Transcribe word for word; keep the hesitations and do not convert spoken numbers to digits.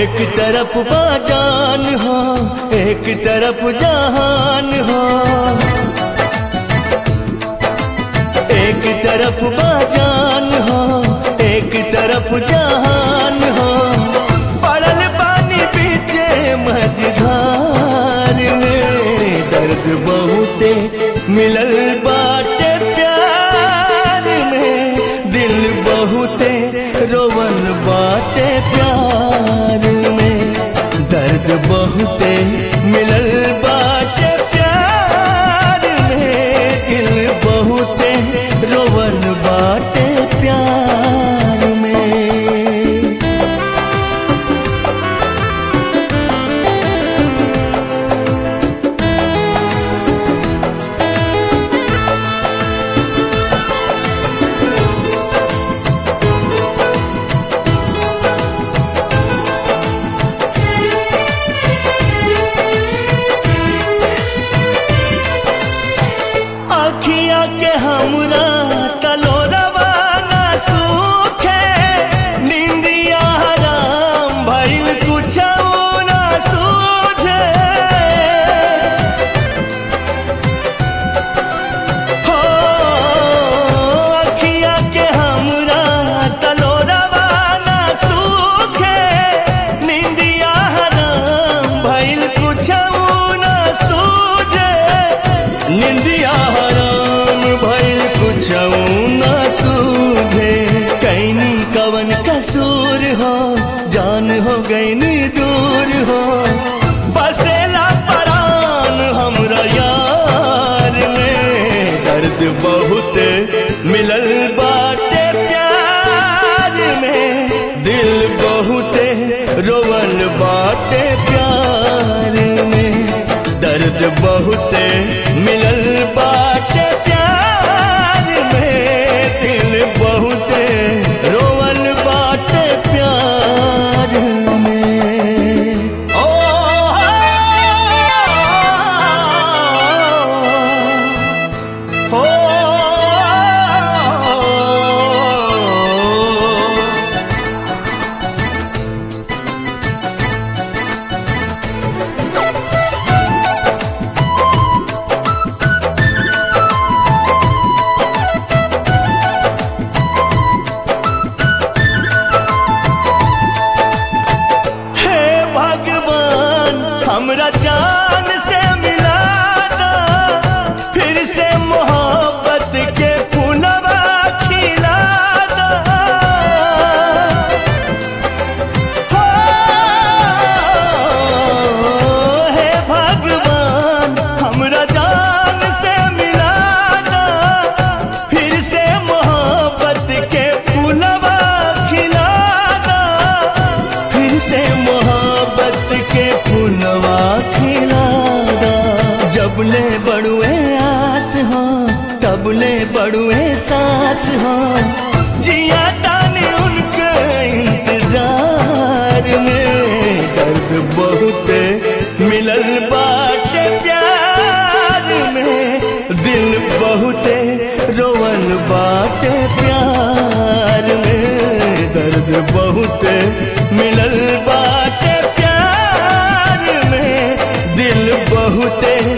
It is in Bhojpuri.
एक तरफ बाजान हो, एक तरफ जहान हो, एक तरफ बाजान हो, एक तरफ जहान हो। पड़ल पानी पीछे मझधार में, दर्द बहुते मिलल बाटे प्यार में, दिल बहुते रोवन बाटे प्यार में, दर्द बहुते मिलल बाटे प्यार में, दिल बहुते रोवन बाटे प्यार में। अखियाँ के हमरा तलोरवा ना सूखे, नींदिया हराम भइल कुछो ना सूझे। हो अखियाँ के हमरा तलोरवा ना सूखे, नींदिया हराम भइल कुछो ना सूझे। निंदिया हराम भइल कुछो ना सूझे, कैनी कवन कसूर हो, जान हो गईनी दूर हो। बसेला परान हमरा यार में, दर्द बहुत मिलल बाटे प्यार में, दिल बहुते रोवल बाटे प्यार में, दर्द बहुते मिलल बाटे प्यार में, दिल बहुते रोवल बाटे प्यार में। ओ हो हमरा जान से मिला दो, फिर से मोहब्बत के फूलवा खिला दो। हो हे भगवान हमरा जान से मिला दो, फिर से मोहब्बत के फूलवा खिला दो, फिर से मोहब्बत के फूलवा खिला दा। जबले बड़ुए आस हो, तबले बड़ुए सांस हो, जिया ताने उनके इंतजार में, दर्द बहुत मिलल बाटे प्यार में, दिल बहुते रोवन बाटे प्यार में, दर्द बहुत मिलल बाटे प्यार में, दिल बहुते